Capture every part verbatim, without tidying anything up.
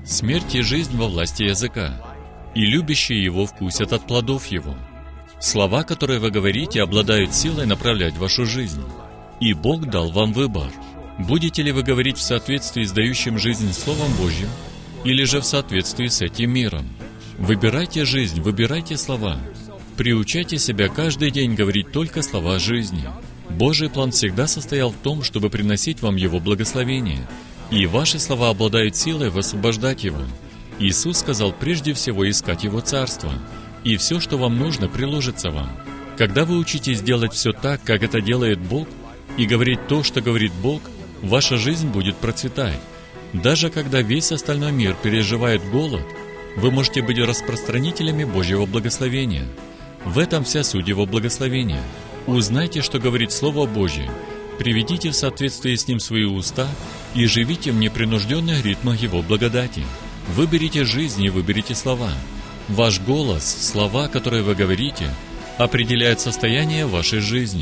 Смерть и жизнь во власти языка, и любящие его вкусят от плодов его. Слова, которые вы говорите, обладают силой направлять вашу жизнь. И Бог дал вам выбор. Будете ли вы говорить в соответствии с дающим жизнь Словом Божьим, или же в соответствии с этим миром? Выбирайте жизнь, выбирайте слова. Приучайте себя каждый день говорить только слова жизни. Божий план всегда состоял в том, чтобы приносить вам Его благословение, и ваши слова обладают силой высвобождать Его. Иисус сказал прежде всего искать Его Царство, и все, что вам нужно, приложится вам. Когда вы учитесь делать все так, как это делает Бог, и говорить то, что говорит Бог, ваша жизнь будет процветать. Даже когда весь остальной мир переживает голод, вы можете быть распространителями Божьего благословения. В этом вся суть Его благословения. Узнайте, что говорит Слово Божье, приведите в соответствии с ним свои уста и живите в непринужденных ритмах Его благодати. Выберите жизнь и выберите слова. Ваш голос, слова, которые вы говорите, определяют состояние вашей жизни.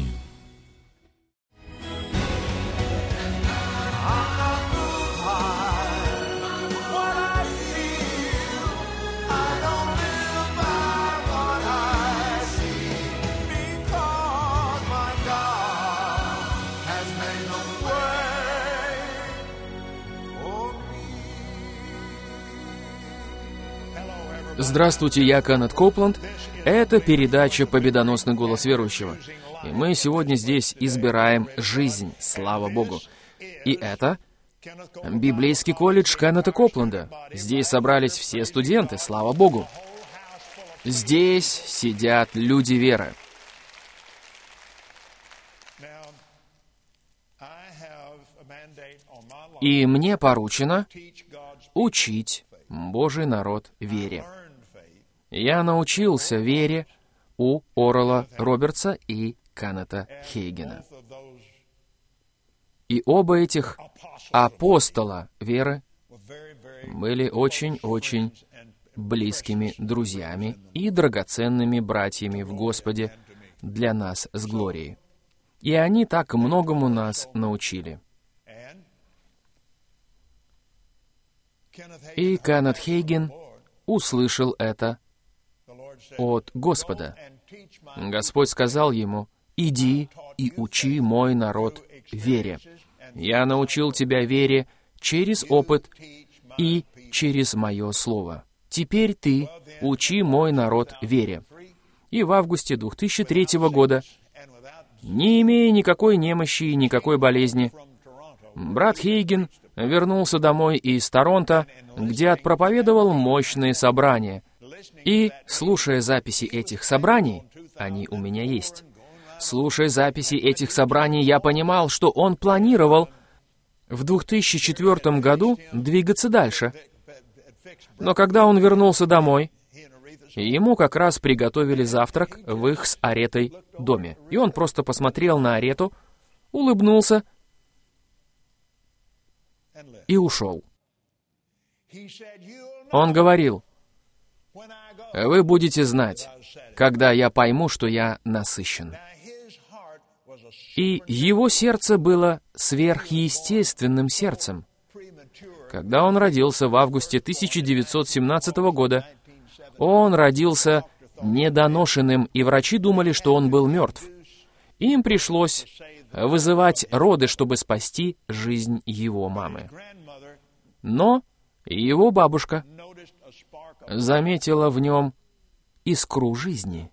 Здравствуйте, я Кеннет Копланд. Это передача «Победоносный голос верующего». И мы сегодня здесь избираем жизнь, слава Богу. И это библейский колледж Кеннета Копланда. Здесь собрались все студенты, слава Богу. Здесь сидят люди веры. И мне поручено учить Божий народ вере. Я научился вере у Орала Робертса и Кеннета Хейгена. И оба этих апостола веры были очень-очень близкими друзьями и драгоценными братьями в Господе для нас с Глорией. И они так многому нас научили. И Кеннет Хейген услышал это от Господа. Господь сказал ему: «Иди и учи мой народ вере. Я научил тебя вере через опыт и через мое слово. Теперь ты учи мой народ вере». И в августе две тысячи третьего года, не имея никакой немощи и никакой болезни, брат Хейген вернулся домой из Торонто, где отпроповедовал мощные собрания. И, слушая записи этих собраний, они у меня есть, слушая записи этих собраний, я понимал, что он планировал в две тысячи четвёртом году двигаться дальше. Но когда он вернулся домой, ему как раз приготовили завтрак в их с Аретой доме. И он просто посмотрел на Арету, улыбнулся и ушел. Он говорил: «Вы будете знать, когда я пойму, что я насыщен». И его сердце было сверхъестественным сердцем. Когда он родился в августе тысяча девятьсот семнадцатого года, он родился недоношенным, и врачи думали, что он был мертв. Им пришлось вызывать роды, чтобы спасти жизнь его мамы. Но его бабушка заметила в нем искру жизни.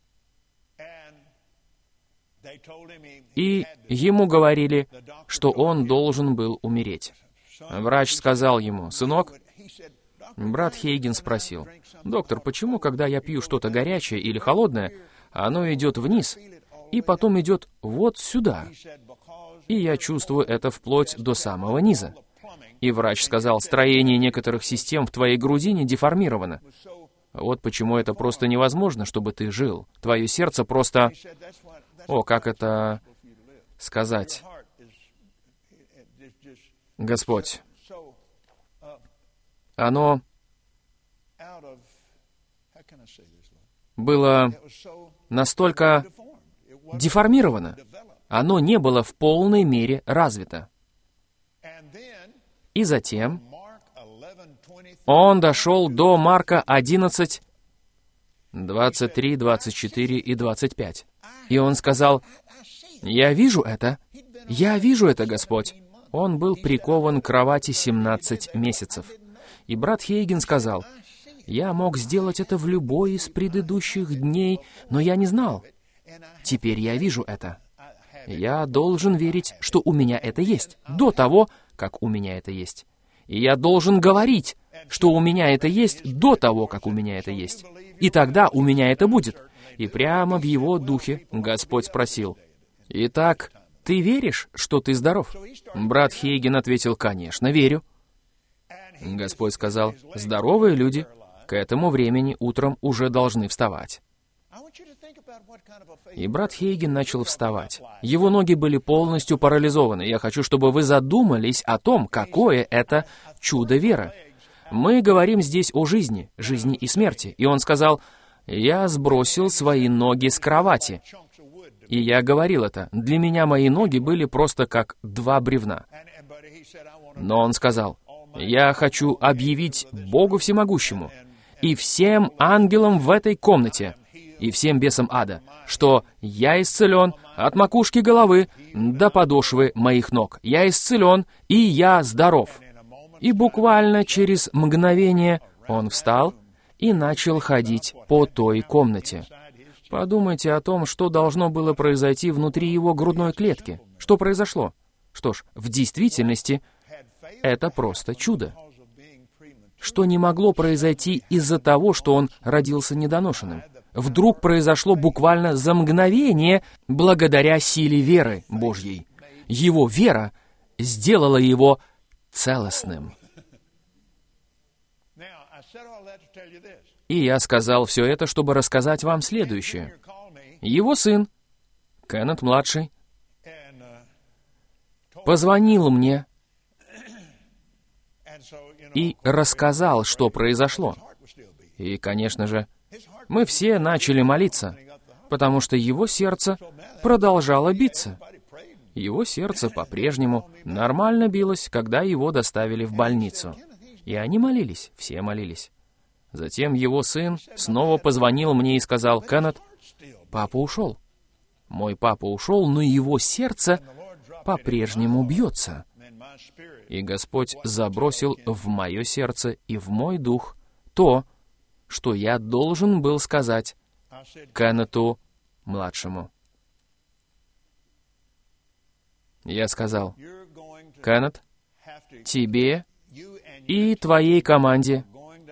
И ему говорили, что он должен был умереть. Врач сказал ему: «Сынок», брат Хейген спросил: «Доктор, почему, когда я пью что-то горячее или холодное, оно идет вниз и потом идет вот сюда? И я чувствую это вплоть до самого низа». И врач сказал: «Строение некоторых систем в твоей грудине деформировано. Вот почему это просто невозможно, чтобы ты жил. Твое сердце просто...» О, как это сказать? Господь. Оно было настолько деформировано. Оно не было в полной мере развито. И затем, он дошел до Марка одиннадцать, двадцать три, двадцать четыре и двадцать пять. И он сказал: «Я вижу это, я вижу это, Господь». Он был прикован к кровати семнадцать месяцев. И брат Хейген сказал: «Я мог сделать это в любой из предыдущих дней, но я не знал. Теперь я вижу это. Я должен верить, что у меня это есть, до того, как у меня это есть. И я должен говорить, что у меня это есть, до того, как у меня это есть. И тогда у меня это будет». И прямо в его духе Господь спросил: «Итак, ты веришь, что ты здоров?» Брат Хейген ответил: «Конечно, верю». Господь сказал: «Здоровые люди к этому времени утром уже должны вставать». И брат Хейген начал вставать. Его ноги были полностью парализованы. Я хочу, чтобы вы задумались о том, какое это чудо веры. Мы говорим здесь о жизни, жизни и смерти. И он сказал: «Я сбросил свои ноги с кровати». И я говорил это. Для меня мои ноги были просто как два бревна. Но он сказал: «Я хочу объявить Богу Всемогущему и всем ангелам в этой комнате, и всем бесам ада, что я исцелен от макушки головы до подошвы моих ног. Я исцелен, и я здоров». И буквально через мгновение он встал и начал ходить по той комнате. Подумайте о том, что должно было произойти внутри его грудной клетки. Что произошло? Что ж, в действительности, это просто чудо. Что не могло произойти из-за того, что он родился недоношенным. Вдруг произошло буквально за мгновение, благодаря силе веры Божьей. Его вера сделала его целостным. И я сказал все это, чтобы рассказать вам следующее. Его сын, Кеннет-младший, позвонил мне и рассказал, что произошло. И, конечно же, мы все начали молиться, потому что его сердце продолжало биться. Его сердце по-прежнему нормально билось, когда его доставили в больницу. И они молились, все молились. Затем его сын снова позвонил мне и сказал: «Кеннет, папа ушел. Мой папа ушел, но его сердце по-прежнему бьется». И Господь забросил в мое сердце и в мой дух то, что я должен был сказать Кеннету-младшему. Я сказал: «Кеннет, тебе и твоей команде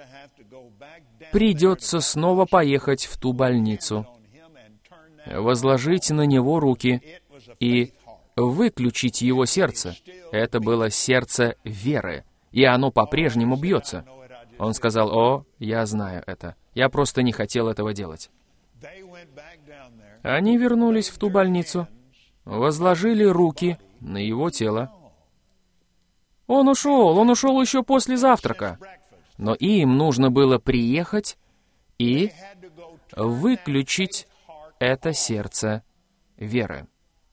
придется снова поехать в ту больницу, возложить на него руки и выключить его сердце. Это было сердце веры, и оно по-прежнему бьется». Он сказал: «О, я знаю это. Я просто не хотел этого делать». Они вернулись в ту больницу, возложили руки на его тело. Он ушел, он ушел еще после завтрака. Но им нужно было приехать и выключить это сердце веры.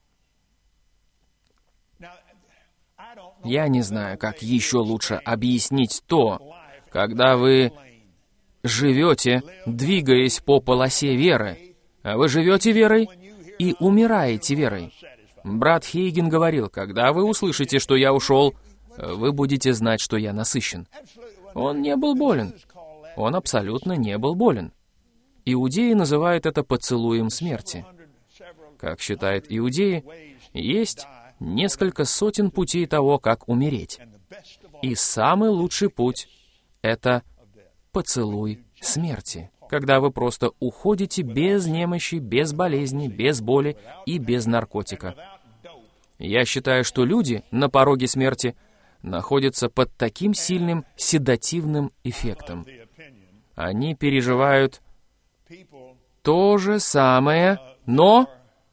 Я не знаю, как еще лучше объяснить то, когда вы живете, двигаясь по полосе веры, а вы живете верой и умираете верой. Брат Хейген говорил: «Когда вы услышите, что я ушел, вы будете знать, что я насыщен». Он не был болен. Он абсолютно не был болен. Иудеи называют это поцелуем смерти. Как считают иудеи, есть несколько сотен путей того, как умереть. И самый лучший путь — это поцелуй смерти, когда вы просто уходите без немощи, без болезни, без боли и без наркотика. Я считаю, что люди на пороге смерти находятся под таким сильным седативным эффектом. Они переживают то же самое, но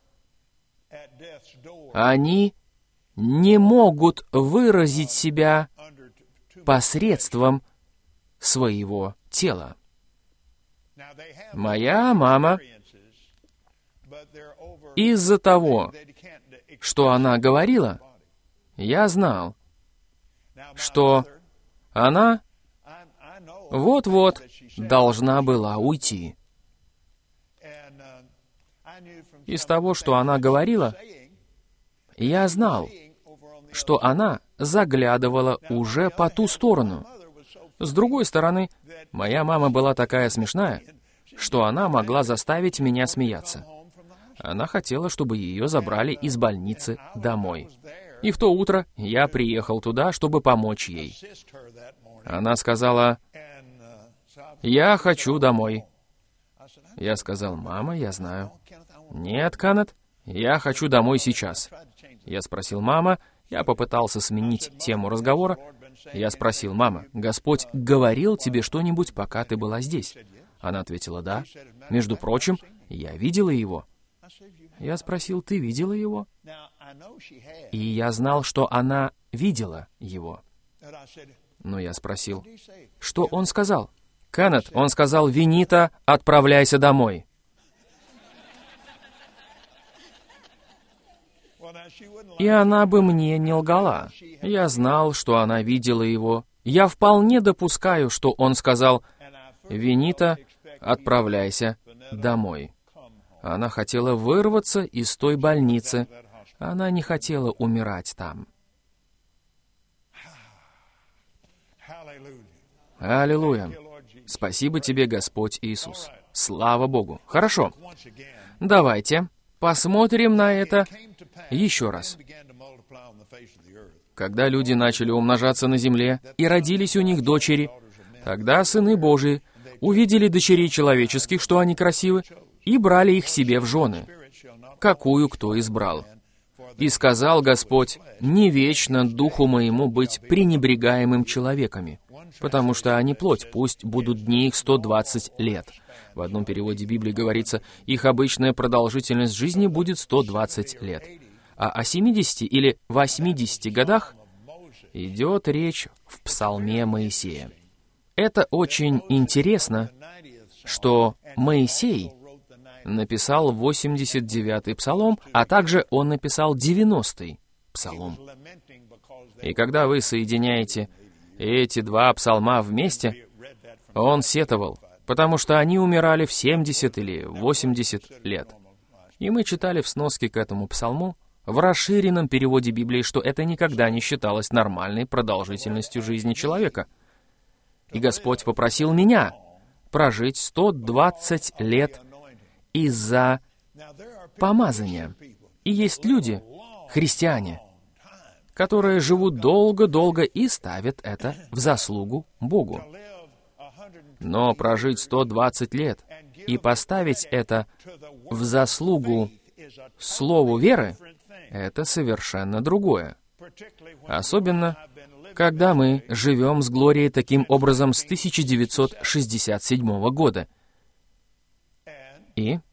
они не могут выразить себя посредством своего тела. Моя мама, из-за того, что она говорила, я знал, что она вот-вот должна была уйти. Из того, что она говорила, я знал, что она заглядывала уже по ту сторону. С другой стороны, моя мама была такая смешная, что она могла заставить меня смеяться. Она хотела, чтобы ее забрали из больницы домой. И в то утро я приехал туда, чтобы помочь ей. Она сказала: «Я хочу домой». Я сказал: «Мама, я знаю». «Нет, Канет, я хочу домой сейчас». Я спросил: «Мама», я попытался сменить тему разговора. Я спросил: «Мама, Господь говорил тебе что-нибудь, пока ты была здесь?» Она ответила: «Да. Между прочим, я видела его». Я спросил: «Ты видела его?» И я знал, что она видела его. Но я спросил: «Что он сказал?» «Канет, он сказал: Винита, отправляйся домой». И она бы мне не лгала. Я знал, что она видела его. Я вполне допускаю, что он сказал: «Винита, отправляйся домой». Она хотела вырваться из той больницы. Она не хотела умирать там. Аллилуйя. Спасибо тебе, Господь Иисус. Слава Богу. Хорошо. Давайте посмотрим на это еще раз. Когда люди начали умножаться на земле, и родились у них дочери, тогда сыны Божии увидели дочерей человеческих, что они красивы, и брали их себе в жены, какую кто избрал. И сказал Господь: «Не вечно духу моему быть пренебрегаемым человеками, потому что они плоть, пусть будут дни их сто двадцать лет». В одном переводе Библии говорится: их обычная продолжительность жизни будет сто двадцать лет. А о семидесяти или восьмидесяти годах идет речь в Псалме Моисея. Это очень интересно, что Моисей написал восемьдесят девятый псалом, а также он написал девяностый псалом. И когда вы соединяете эти два псалма вместе, он сетовал, потому что они умирали в семьдесят или восемьдесят лет. И мы читали в сноске к этому псалму, в расширенном переводе Библии, что это никогда не считалось нормальной продолжительностью жизни человека. И Господь попросил меня прожить сто двадцать лет из-за помазания. И есть люди, христиане, которые живут долго-долго и ставят это в заслугу Богу. Но прожить сто двадцать лет и поставить это в заслугу слову веры — это совершенно другое. Особенно, когда мы живем с Глорией таким образом с тысяча девятьсот шестьдесят седьмого года. И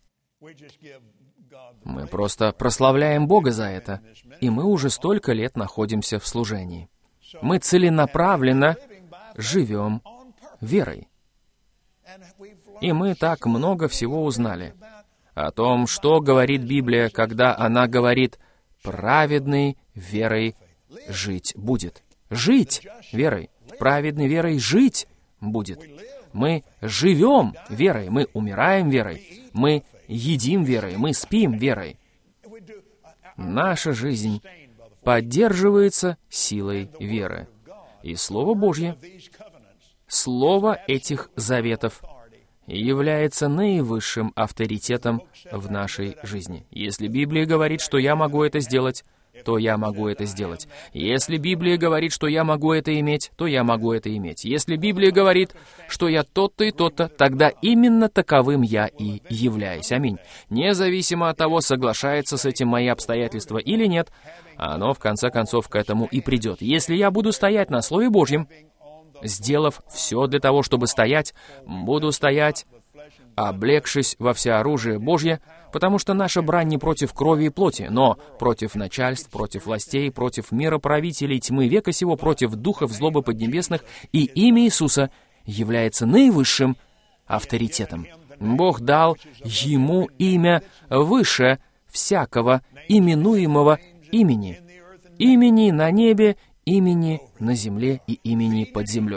мы просто прославляем Бога за это, и мы уже столько лет находимся в служении. Мы целенаправленно живем верой. И мы так много всего узнали о том, что говорит Библия, когда она говорит: «Праведный верой жить будет». Жить верой. Праведной верой жить будет. Мы живем верой, мы умираем верой, мы едим верой, мы спим верой. Наша жизнь поддерживается силой веры. И Слово Божье, Слово этих заветов, является наивысшим авторитетом в нашей жизни. Если Библия говорит, что я могу это сделать, то я могу это сделать. Если Библия говорит, что я могу это иметь, то я могу это иметь. Если Библия говорит, что я тот-то и тот-то, тогда именно таковым я и являюсь. Аминь. Независимо от того, соглашается с этим мои обстоятельства или нет, оно в конце концов к этому и придет. Если я буду стоять на Слове Божьем, сделав все для того, чтобы стоять, буду стоять, облегшись во всеоружие Божье, потому что наша брань не против крови и плоти, но против начальств, против властей, против мироправителей тьмы века сего, против духов злобы поднебесных, и имя Иисуса является наивысшим авторитетом. Бог дал Ему имя выше всякого именуемого имени, имени на небе, имени на земле и имени под землей.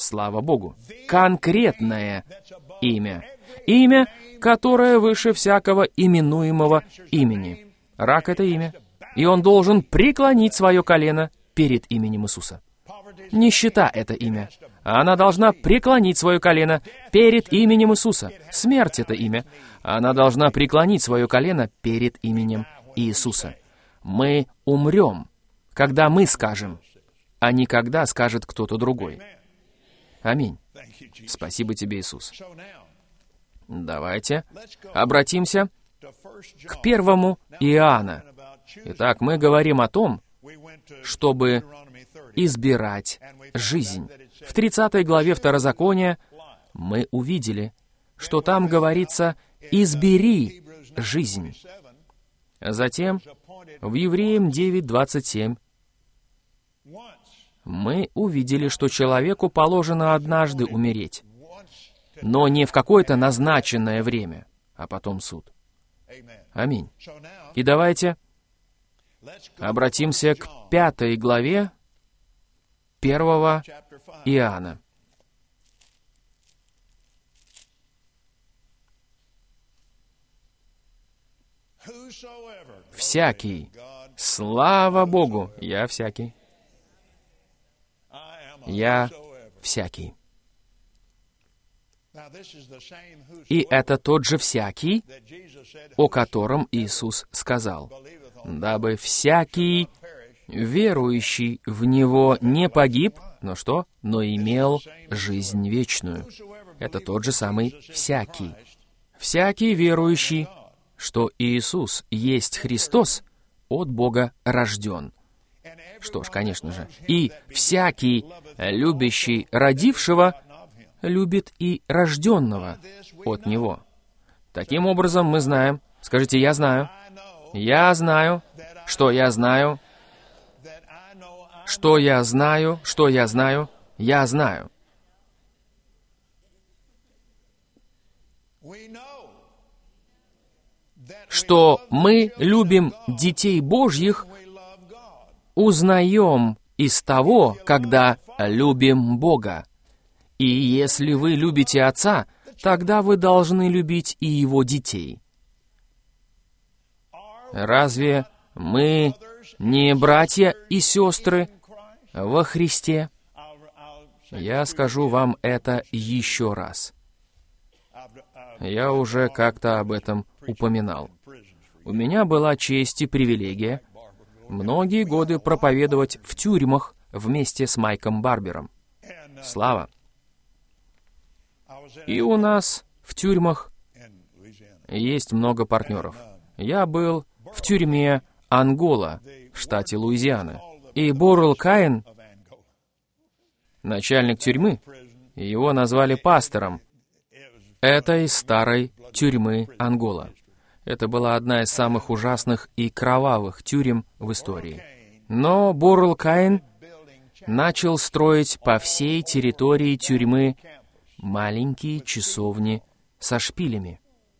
Слава Богу. Конкретное имя. Имя, которое выше всякого именуемого имени. Рак — это имя. И он должен преклонить свое колено перед именем Иисуса. Нищета — это имя. Она должна преклонить свое колено перед именем Иисуса. Смерть — это имя. Она должна преклонить свое колено перед именем Иисуса. Мы умрем, когда мы скажем, а не когда скажет кто-то другой. Аминь. Спасибо тебе, Иисус. Давайте обратимся к первому Иоанна. Итак, мы говорим о том, чтобы избирать жизнь. В тридцатой главе Второзакония мы увидели, что там говорится «избери жизнь». Затем в Евреям девять двадцать семь мы увидели, что человеку положено однажды умереть, но не в какое-то назначенное время, а потом суд. Аминь. И давайте обратимся к пятой главе первого Иоанна. Всякий. Слава Богу, я всякий. Я всякий. И это тот же всякий, о котором Иисус сказал, дабы всякий верующий в Него не погиб, но что? Но имел жизнь вечную. Это тот же самый всякий. Всякий верующий, что Иисус есть Христос, от Бога рожден. Что ж, конечно же, и всякий, любящий родившего, любит и рожденного от Него. Таким образом, мы знаем, скажите, я знаю, я знаю, что я знаю, что я знаю, что я знаю, я знаю. Что мы любим детей Божьих, узнаем из того, когда любим Бога. И если вы любите Отца, тогда вы должны любить и Его детей. Разве мы не братья и сестры во Христе? Я скажу вам это еще раз. Я уже как-то об этом упоминал. У меня была честь и привилегия многие годы проповедовать в тюрьмах вместе с Майком Барбером. Слава! И у нас в тюрьмах есть много партнеров. Я был в тюрьме Ангола в штате Луизиана. И Бурл Каин, начальник тюрьмы, его назвали пастором этой старой тюрьмы Ангола. Это была одна из самых ужасных и кровавых тюрем в истории. Но Бурл Каин начал строить по всей территории тюрьмы маленькие часовни со шпилями.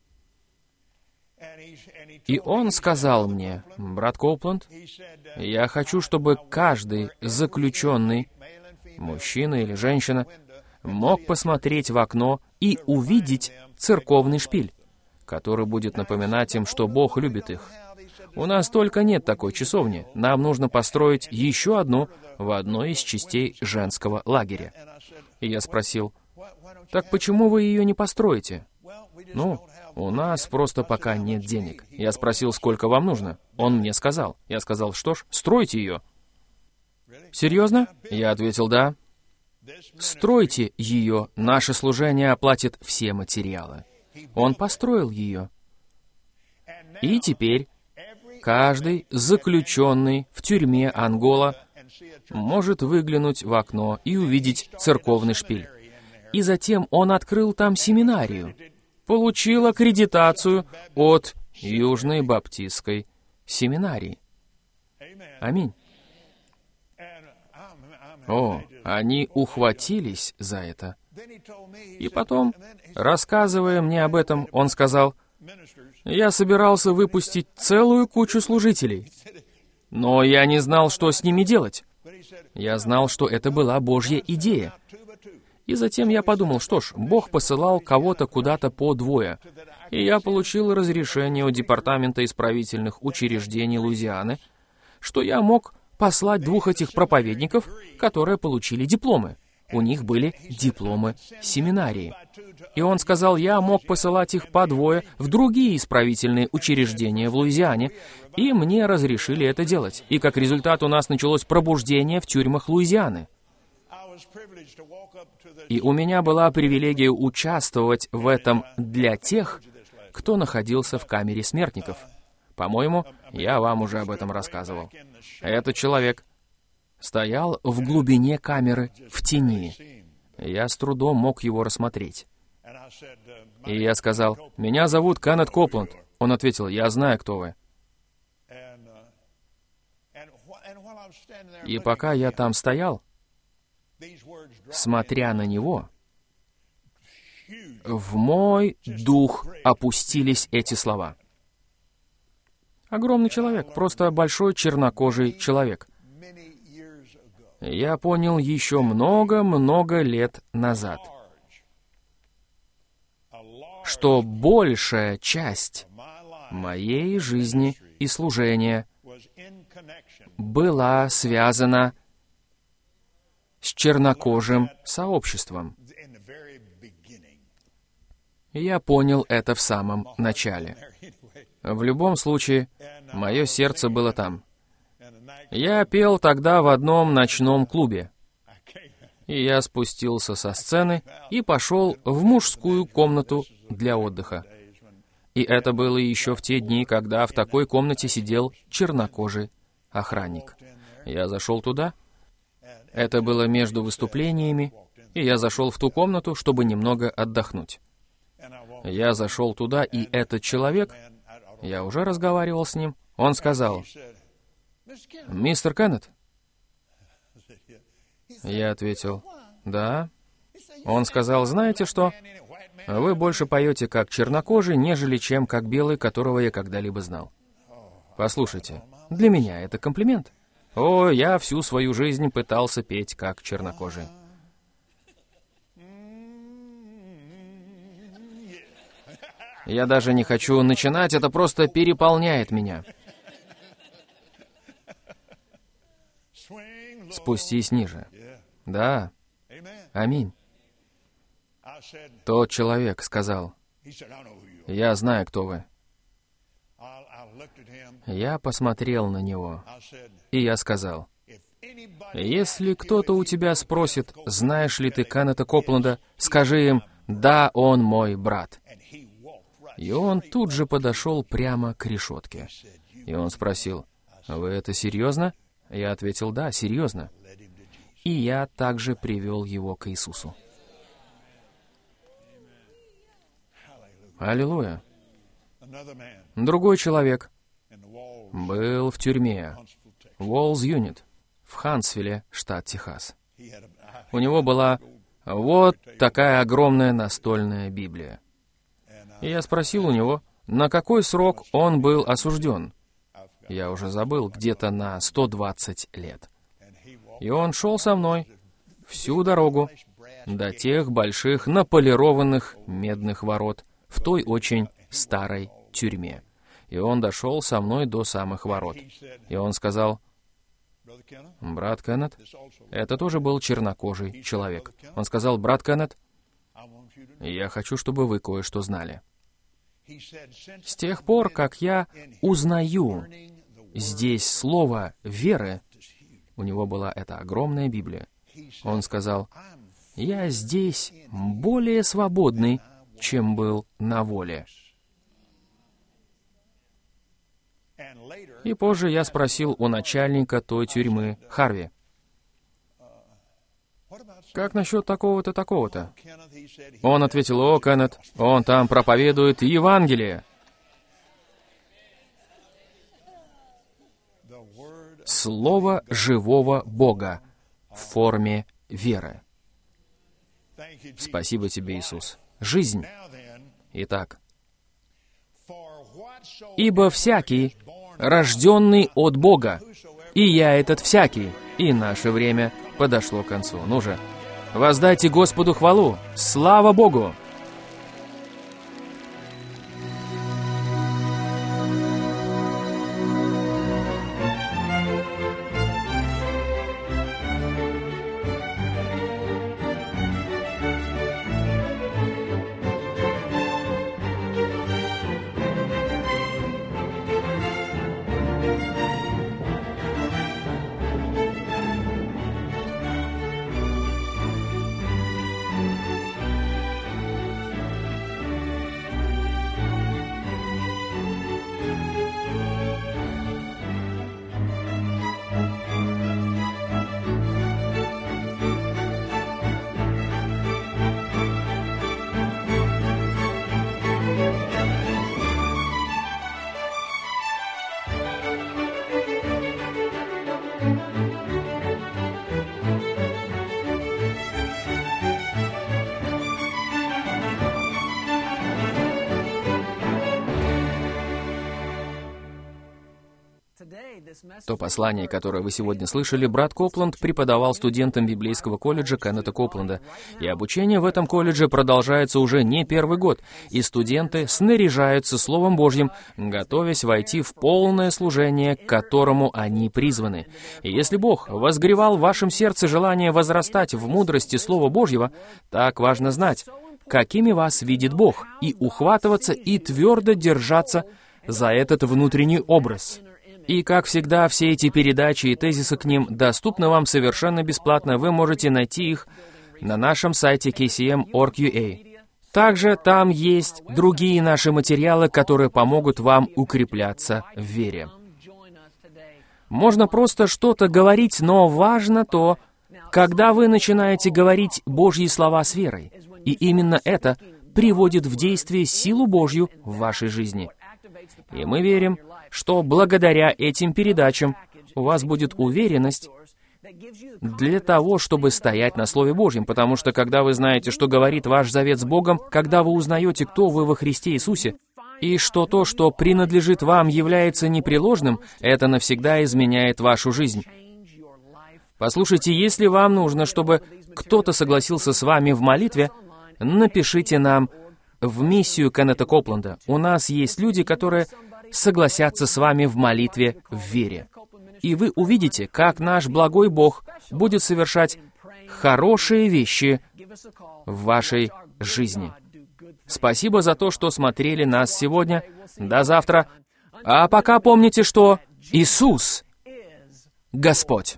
И он сказал мне: брат Коупланд, я хочу, чтобы каждый заключенный, мужчина или женщина, мог посмотреть в окно и увидеть церковный шпиль, который будет напоминать им, что Бог любит их. У нас только нет такой часовни. Нам нужно построить еще одну в одной из частей женского лагеря. И я спросил: так почему вы ее не построите? Ну, у нас просто пока нет денег. Я спросил, сколько вам нужно. Он мне сказал. Я сказал, что ж, стройте ее. Серьезно? Я ответил, да. Стройте ее, наше служение оплатит все материалы. Он построил ее. И теперь каждый заключенный в тюрьме Ангола может выглянуть в окно и увидеть церковный шпиль. И затем он открыл там семинарию, получил аккредитацию от Южной Баптистской семинарии. Аминь. О, они ухватились за это. И потом, рассказывая мне об этом, он сказал: я собирался выпустить целую кучу служителей, но я не знал, что с ними делать. Я знал, что это была Божья идея. И затем я подумал, что ж, Бог посылал кого-то куда-то по двое. И я получил разрешение у Департамента исправительных учреждений Луизианы, что я мог послать двух этих проповедников, которые получили дипломы. У них были дипломы семинарии. И он сказал, я мог посылать их по двое в другие исправительные учреждения в Луизиане, и мне разрешили это делать. И как результат у нас началось пробуждение в тюрьмах Луизианы. И у меня была привилегия участвовать в этом для тех, кто находился в камере смертников. По-моему, я вам уже об этом рассказывал. Этот человек стоял в глубине камеры, в тени. Я с трудом мог его рассмотреть. И я сказал, «Меня зовут Кеннет Копланд». Он ответил, «Я знаю, кто вы». И пока я там стоял, смотря на него, в мой дух опустились эти слова. Огромный человек, просто большой чернокожий человек. Я понял еще много-много лет назад, что большая часть моей жизни и служения была связана с чернокожим сообществом. Я понял это в самом начале. В любом случае, мое сердце было там. Я пел тогда в одном ночном клубе. И я спустился со сцены и пошел в мужскую комнату для отдыха. И это было еще в те дни, когда в такой комнате сидел чернокожий охранник. Я зашел туда. Это было между выступлениями, и я зашел в ту комнату, чтобы немного отдохнуть. Я зашел туда, и этот человек, я уже разговаривал с ним, он сказал, «Мистер Кеннет?» Я ответил, «Да». Он сказал, «Знаете что? Вы больше поете как чернокожий, нежели чем как белый, которого я когда-либо знал». Послушайте, для меня это комплимент. О, я всю свою жизнь пытался петь как чернокожий. Я даже не хочу начинать, это просто переполняет меня. Спустись ниже. Да. Аминь. Тот человек сказал, «Я знаю, кто вы». Я посмотрел на него, и я сказал, «Если кто-то у тебя спросит, знаешь ли ты Кеннета Копланда, скажи им, да, он мой брат». И он тут же подошел прямо к решетке. И он спросил, «Вы это серьезно?» Я ответил, «Да, серьезно». И я также привел его к Иисусу. Аллилуйя. Другой человек был в тюрьме, Уоллс Юнит, в Хансвилле, штат Техас. У него была вот такая огромная настольная Библия. И я спросил у него, на какой срок он был осужден. Я уже забыл, где-то на сто двадцать лет. И он шел со мной всю дорогу до тех больших наполированных медных ворот в той очень старой тюрьме. И он дошел со мной до самых ворот. И он сказал, «Брат Кеннет», это тоже был чернокожий человек. Он сказал, «Брат Кеннет, я хочу, чтобы вы кое-что знали. С тех пор, как я узнаю здесь слово веры», у него была эта огромная Библия, он сказал, «Я здесь более свободный, чем был на воле». И позже я спросил у начальника той тюрьмы, Харви, «Как насчет такого-то, такого-то?» Он ответил, «О, Кеннет, он там проповедует Евангелие». Слово живого Бога в форме веры. Спасибо тебе, Иисус. Жизнь. Итак, «Ибо всякий, рожденный от Бога, и я этот всякий», и наше время подошло к концу. Ну же, Воздайте Господу хвалу! Слава Богу! То послание, которое вы сегодня слышали, брат Копланд преподавал студентам библейского колледжа Кеннета Копленда. И обучение в этом колледже продолжается уже не первый год, и студенты снаряжаются Словом Божьим, готовясь войти в полное служение, к которому они призваны. И если Бог возгревал в вашем сердце желание возрастать в мудрости Слова Божьего, так важно знать, какими вас видит Бог, и ухватываться и твердо держаться за этот внутренний образ. И, как всегда, все эти передачи и тезисы к ним доступны вам совершенно бесплатно. Вы можете найти их на нашем сайте кей си эм точка орг точка ю эй. Также там есть другие наши материалы, которые помогут вам укрепляться в вере. Можно просто что-то говорить, но важно то, когда вы начинаете говорить Божьи слова с верой. И именно это приводит в действие силу Божью в вашей жизни. И мы верим, что благодаря этим передачам у вас будет уверенность для того, чтобы стоять на Слове Божьем, потому что когда вы знаете, что говорит ваш завет с Богом, когда вы узнаете, кто вы во Христе Иисусе, и что то, что принадлежит вам, является непреложным, это навсегда изменяет вашу жизнь. Послушайте, если вам нужно, чтобы кто-то согласился с вами в молитве, напишите нам в миссию Кеннета Копленда. У нас есть люди, которые согласятся с вами в молитве в вере. И вы увидите, как наш благой Бог будет совершать хорошие вещи в вашей жизни. Спасибо за то, что смотрели нас сегодня. До завтра. А пока помните, что Иисус — Господь.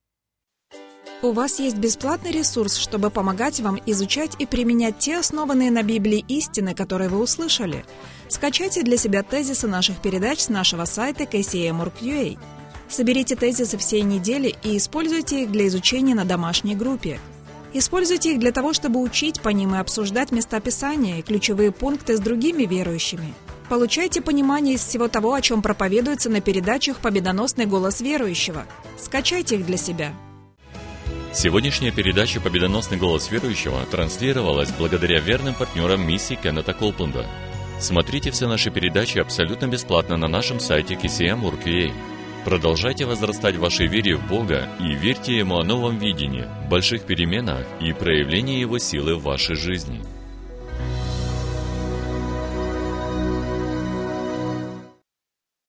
У вас есть бесплатный ресурс, чтобы помогать вам изучать и применять те основанные на Библии истины, которые вы услышали. Скачайте для себя тезисы наших передач с нашего сайта кей си эм точка орг точка ю эй. Соберите тезисы всей недели и используйте их для изучения на домашней группе. Используйте их для того, чтобы учить по ним и обсуждать места Писания и ключевые пункты с другими верующими. Получайте понимание из всего того, о чем проповедуется на передачах «Победоносный голос верующего». Скачайте их для себя. Сегодняшняя передача «Победоносный голос верующего» транслировалась благодаря верным партнерам миссии Кеннета Копленда. Смотрите все наши передачи абсолютно бесплатно на нашем сайте кей си эм точка орг точка ю эй. Продолжайте возрастать в вашей вере в Бога и верьте Ему о новом видении, больших переменах и проявлении Его силы в вашей жизни.